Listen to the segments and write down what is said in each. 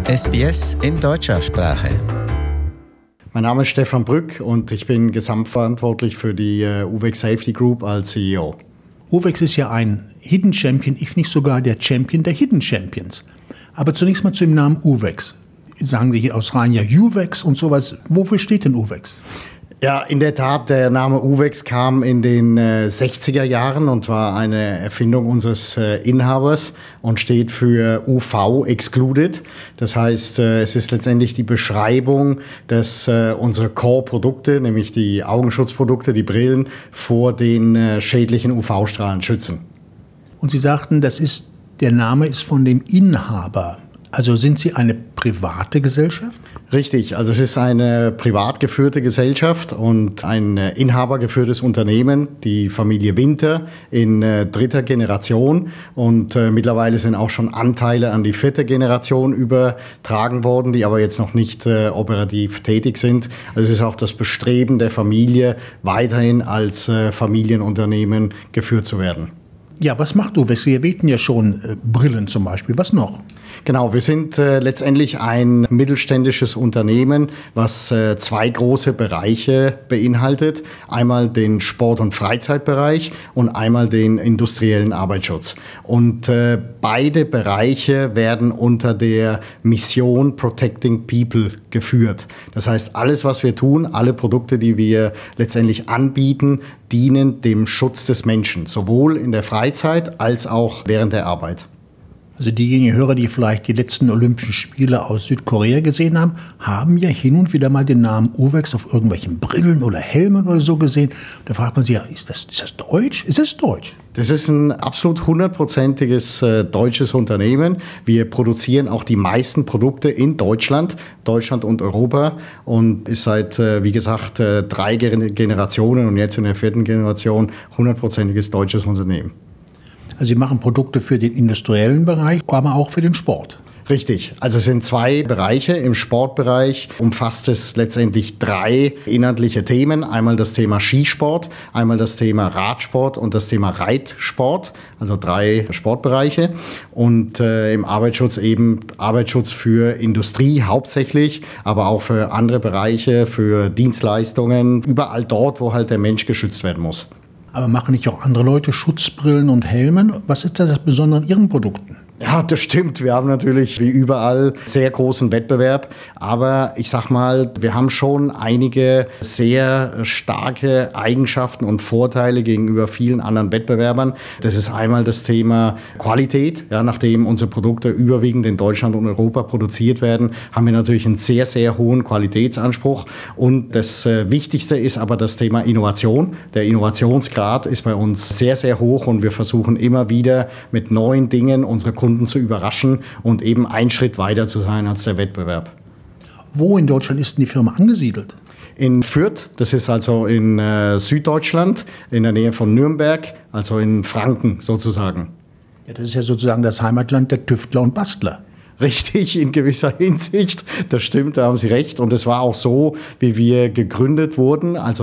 SBS in deutscher Sprache. Mein Name ist Stefan Brück und ich bin gesamtverantwortlich für die Uvex Safety Group als CEO. Uvex ist ja ein Hidden Champion, if nicht sogar der Champion der Hidden Champions. Aber zunächst mal zu dem Namen Uvex. Sagen Sie hier aus Australien ja Uvex und sowas. Wofür steht denn Uvex? Ja, in der Tat, der Name Uvex kam in den 60er Jahren und war eine Erfindung unseres Inhabers und steht für UV Excluded. Das heißt, es ist letztendlich die Beschreibung, dass unsere Core-Produkte, nämlich die Augenschutzprodukte, die Brillen, vor den schädlichen UV-Strahlen schützen. Und Sie sagten, der Name ist von dem Inhaber. Also sind Sie eine private Gesellschaft? Richtig, also es ist eine privat geführte Gesellschaft und ein inhabergeführtes Unternehmen, die Familie Winter in dritter Generation und mittlerweile sind auch schon Anteile an die vierte Generation übertragen worden, die aber jetzt noch nicht operativ tätig sind. Also es ist auch das Bestreben der Familie, weiterhin als Familienunternehmen geführt zu werden. Ja, was macht Uvex? Sie erwähnten ja schon Brillen zum Beispiel. Was noch? Genau, wir sind letztendlich ein mittelständisches Unternehmen, was zwei große Bereiche beinhaltet. Einmal den Sport- und Freizeitbereich und einmal den industriellen Arbeitsschutz. Und beide Bereiche werden unter der Mission Protecting People geführt. Das heißt, alles, was wir tun, alle Produkte, die wir letztendlich anbieten, dienen dem Schutz des Menschen, sowohl in der Freizeit als auch während der Arbeit. Also diejenigen Hörer, die vielleicht die letzten Olympischen Spiele aus Südkorea gesehen haben, haben ja hin und wieder mal den Namen Uvex auf irgendwelchen Brillen oder Helmen oder so gesehen. Da fragt man sich, ja, ist das deutsch? Ist es deutsch? Das ist ein absolut 100%iges deutsches Unternehmen. Wir produzieren auch die meisten Produkte in Deutschland und Europa und ist seit, wie gesagt, 3 Generationen und jetzt in der 4. Generation 100%iges deutsches Unternehmen. Also Sie machen Produkte für den industriellen Bereich, aber auch für den Sport. Richtig. Also es sind 2 Bereiche. Im Sportbereich umfasst es letztendlich 3 inhaltliche Themen. Einmal das Thema Skisport, einmal das Thema Radsport und das Thema Reitsport. Also 3 Sportbereiche. Und im Arbeitsschutz eben Arbeitsschutz für Industrie hauptsächlich, aber auch für andere Bereiche, für Dienstleistungen. Überall dort, wo halt der Mensch geschützt werden muss. Aber machen nicht auch andere Leute Schutzbrillen und Helmen? Was ist das Besondere an Ihren Produkten? Ja, das stimmt. Wir haben natürlich wie überall sehr großen Wettbewerb. Aber ich sag mal, wir haben schon einige sehr starke Eigenschaften und Vorteile gegenüber vielen anderen Wettbewerbern. Das ist einmal das Thema Qualität. Ja, nachdem unsere Produkte überwiegend in Deutschland und Europa produziert werden, haben wir natürlich einen sehr, sehr hohen Qualitätsanspruch. Und das Wichtigste ist aber das Thema Innovation. Der Innovationsgrad ist bei uns sehr, sehr hoch und wir versuchen immer wieder mit neuen Dingen unsere Kunden zu überraschen und eben einen Schritt weiter zu sein als der Wettbewerb. Wo in Deutschland ist denn die Firma angesiedelt? In Fürth, das ist also in Süddeutschland, in der Nähe von Nürnberg, also in Franken sozusagen. Ja, das ist ja sozusagen das Heimatland der Tüftler und Bastler. Richtig, in gewisser Hinsicht. Das stimmt, da haben Sie recht. Und es war auch so, wie wir gegründet wurden, also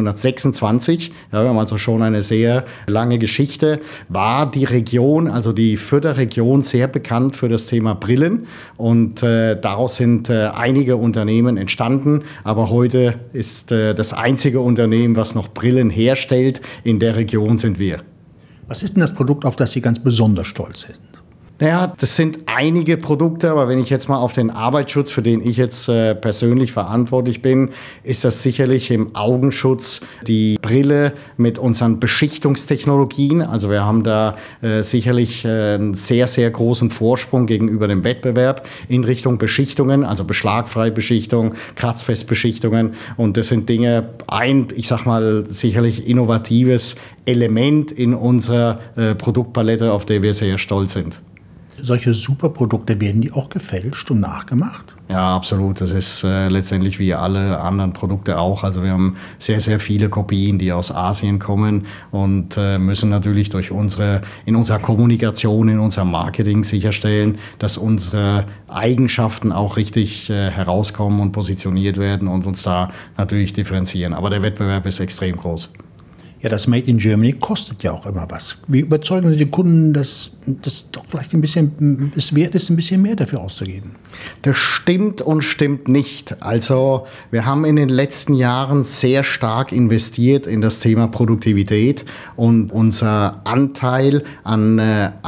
1926. Ja, wir haben also schon eine sehr lange Geschichte. War die Region, also die Fürther Region, sehr bekannt für das Thema Brillen. Und daraus sind einige Unternehmen entstanden. Aber heute ist das einzige Unternehmen, was noch Brillen herstellt. In der Region sind wir. Was ist denn das Produkt, auf das Sie ganz besonders stolz sind? Naja, das sind einige Produkte, aber wenn ich jetzt mal auf den Arbeitsschutz, für den ich jetzt persönlich verantwortlich bin, ist das sicherlich im Augenschutz die Brille mit unseren Beschichtungstechnologien. Also wir haben da sicherlich einen sehr, sehr großen Vorsprung gegenüber dem Wettbewerb in Richtung Beschichtungen, also beschlagfreie Beschichtung, Kratzfestbeschichtungen. Und das sind Dinge, ich sag mal, sicherlich innovatives Element in unserer Produktpalette, auf der wir sehr stolz sind. Solche Superprodukte, werden die auch gefälscht und nachgemacht? Ja, absolut. Das ist letztendlich wie alle anderen Produkte auch. Also wir haben sehr, sehr viele Kopien, die aus Asien kommen und müssen natürlich in unserer Kommunikation, in unserem Marketing sicherstellen, dass unsere Eigenschaften auch richtig herauskommen und positioniert werden und uns da natürlich differenzieren. Aber der Wettbewerb ist extrem groß. Ja, das Made in Germany kostet ja auch immer was. Wie überzeugen Sie die Kunden, dass das doch vielleicht es wert ist, ein bisschen mehr dafür auszugeben? Das stimmt und stimmt nicht. Also wir haben in den letzten Jahren sehr stark investiert in das Thema Produktivität und unser Anteil an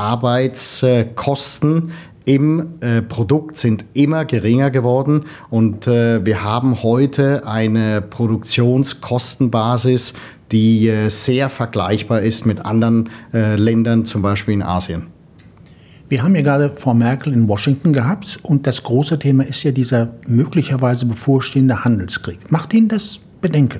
Arbeitskosten im Produkt sind immer geringer geworden und wir haben heute eine Produktionskostenbasis, die sehr vergleichbar ist mit anderen Ländern, zum Beispiel in Asien. Wir haben ja gerade Frau Merkel in Washington gehabt und das große Thema ist ja dieser möglicherweise bevorstehende Handelskrieg. Macht Ihnen das Bedenken?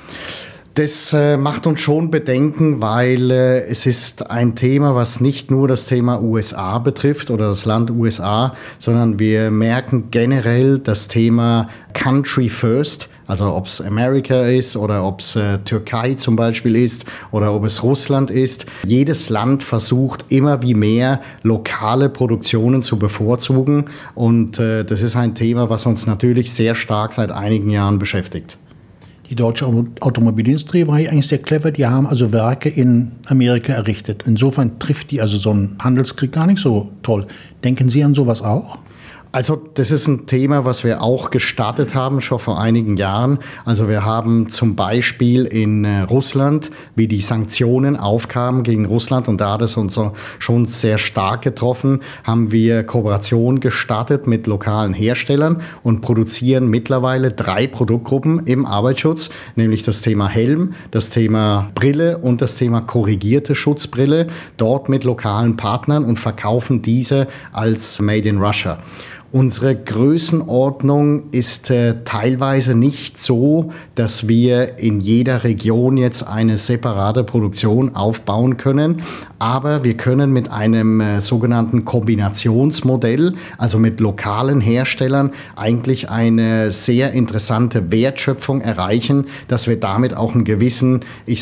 Das macht uns schon Bedenken, weil es ist ein Thema, was nicht nur das Thema USA betrifft oder das Land USA, sondern wir merken generell das Thema Country First, also ob es Amerika ist oder ob es Türkei zum Beispiel ist oder ob es Russland ist. Jedes Land versucht immer wie mehr lokale Produktionen zu bevorzugen und das ist ein Thema, was uns natürlich sehr stark seit einigen Jahren beschäftigt. Die deutsche Automobilindustrie war ja eigentlich sehr clever. Die haben also Werke in Amerika errichtet. Insofern trifft die also so einen Handelskrieg gar nicht so toll. Denken Sie an sowas auch? Also das ist ein Thema, was wir auch gestartet haben, schon vor einigen Jahren. Also wir haben zum Beispiel in Russland, wie die Sanktionen aufkamen gegen Russland, und da hat es uns schon sehr stark getroffen, haben wir Kooperationen gestartet mit lokalen Herstellern und produzieren mittlerweile 3 Produktgruppen im Arbeitsschutz, nämlich das Thema Helm, das Thema Brille und das Thema korrigierte Schutzbrille, dort mit lokalen Partnern und verkaufen diese als Made in Russia. Unsere Größenordnung ist teilweise nicht so, dass wir in jeder Region jetzt eine separate Produktion aufbauen können, aber wir können mit einem sogenannten Kombinationsmodell, also mit lokalen Herstellern, eigentlich eine sehr interessante Wertschöpfung erreichen, dass wir damit auch einen gewissen,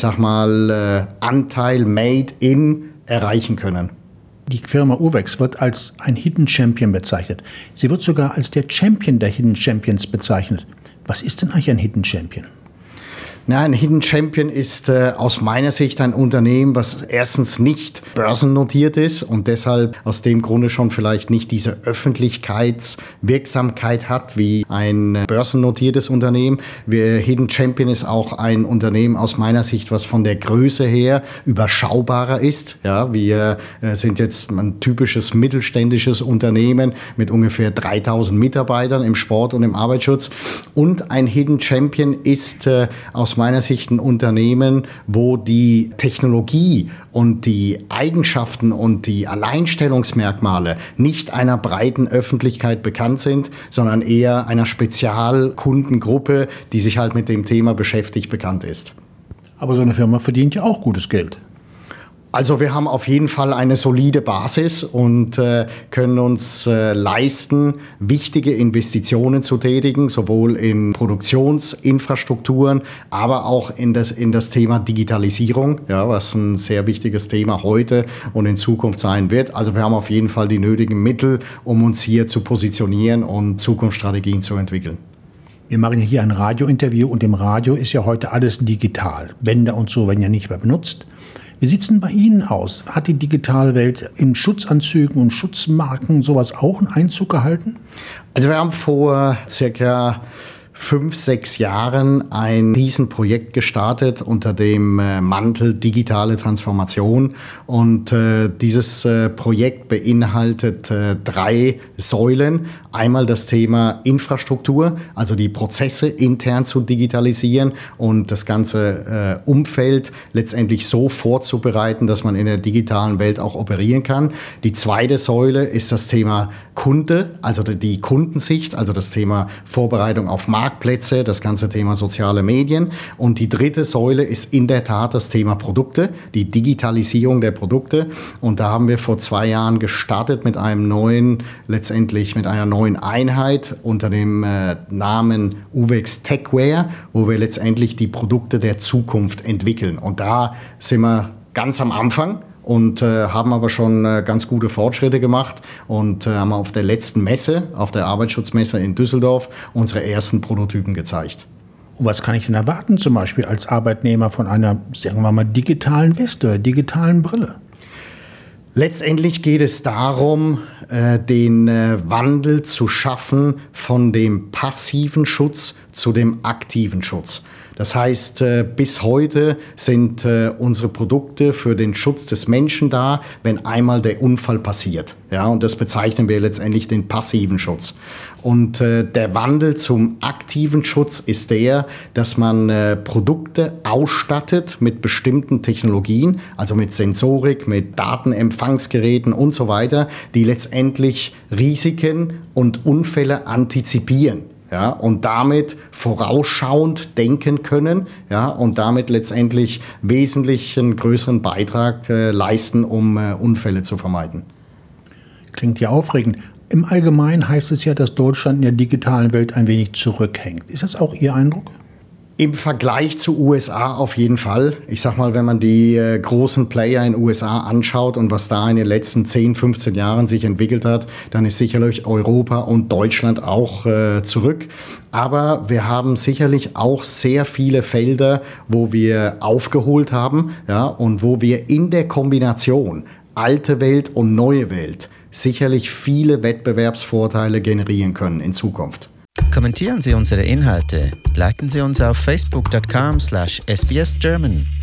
Anteil Made in erreichen können. Die Firma Uvex wird als ein Hidden Champion bezeichnet. Sie wird sogar als der Champion der Hidden Champions bezeichnet. Was ist denn eigentlich ein Hidden Champion? Na, ein Hidden Champion ist aus meiner Sicht ein Unternehmen, was erstens nicht börsennotiert ist und deshalb aus dem Grunde schon vielleicht nicht diese Öffentlichkeitswirksamkeit hat wie ein börsennotiertes Unternehmen. Hidden Champion ist auch ein Unternehmen aus meiner Sicht, was von der Größe her überschaubarer ist. Ja, wir sind jetzt ein typisches mittelständisches Unternehmen mit ungefähr 3000 Mitarbeitern im Sport und im Arbeitsschutz. Und ein Hidden Champion ist aus meiner Sicht ein Unternehmen, wo die Technologie und die Eigenschaften und die Alleinstellungsmerkmale nicht einer breiten Öffentlichkeit bekannt sind, sondern eher einer Spezialkundengruppe, die sich halt mit dem Thema beschäftigt, bekannt ist. Aber so eine Firma verdient ja auch gutes Geld. Also wir haben auf jeden Fall eine solide Basis und können uns leisten, wichtige Investitionen zu tätigen, sowohl in Produktionsinfrastrukturen, aber auch in das Thema Digitalisierung, ja, was ein sehr wichtiges Thema heute und in Zukunft sein wird. Also wir haben auf jeden Fall die nötigen Mittel, um uns hier zu positionieren und Zukunftsstrategien zu entwickeln. Wir machen hier ein Radiointerview und im Radio ist ja heute alles digital. Bänder und so werden ja nicht mehr benutzt. Wie sieht es denn bei Ihnen aus? Hat die digitale Welt in Schutzanzügen und Schutzmarken sowas auch einen Einzug gehalten? Also wir haben vor circa 5-6 Jahren ein Riesenprojekt gestartet unter dem Mantel digitale Transformation und dieses Projekt beinhaltet 3 Säulen. Einmal das Thema Infrastruktur, also die Prozesse intern zu digitalisieren und das ganze Umfeld letztendlich so vorzubereiten, dass man in der digitalen Welt auch operieren kann. Die zweite Säule ist das Thema Kunde, also die Kundensicht, also das Thema Vorbereitung auf Marktplätze, das ganze Thema soziale Medien. Und die dritte Säule ist in der Tat das Thema Produkte, die Digitalisierung der Produkte. Und da haben wir vor 2 Jahren gestartet mit einer neuen Einheit unter dem Namen Uvex Techwear, wo wir letztendlich die Produkte der Zukunft entwickeln. Und da sind wir ganz am Anfang und haben aber schon ganz gute Fortschritte gemacht und haben auf der letzten Messe, auf der Arbeitsschutzmesse in Düsseldorf, unsere ersten Prototypen gezeigt. Und was kann ich denn erwarten, zum Beispiel als Arbeitnehmer von einer, sagen wir mal, digitalen Weste oder digitalen Brille? Letztendlich geht es darum, den Wandel zu schaffen von dem passiven Schutz zu dem aktiven Schutz. Das heißt, bis heute sind unsere Produkte für den Schutz des Menschen da, wenn einmal der Unfall passiert. Ja, und das bezeichnen wir letztendlich den passiven Schutz. Und der Wandel zum aktiven Schutz ist der, dass man Produkte ausstattet mit bestimmten Technologien, also mit Sensorik, mit Datenempfangsgeräten und so weiter, die letztendlich Risiken und Unfälle antizipieren. Ja, und damit vorausschauend denken können, ja, und damit letztendlich wesentlich einen größeren Beitrag leisten, um Unfälle zu vermeiden. Klingt ja aufregend. Im Allgemeinen heißt es ja, dass Deutschland in der digitalen Welt ein wenig zurückhängt. Ist das auch Ihr Eindruck? Im Vergleich zu USA auf jeden Fall. Ich sag mal, wenn man die großen Player in den USA anschaut und was da in den letzten 10, 15 Jahren sich entwickelt hat, dann ist sicherlich Europa und Deutschland auch zurück. Aber wir haben sicherlich auch sehr viele Felder, wo wir aufgeholt haben, ja, und wo wir in der Kombination alte Welt und neue Welt sicherlich viele Wettbewerbsvorteile generieren können in Zukunft. Kommentieren Sie unsere Inhalte, liken Sie uns auf facebook.com/sbsgerman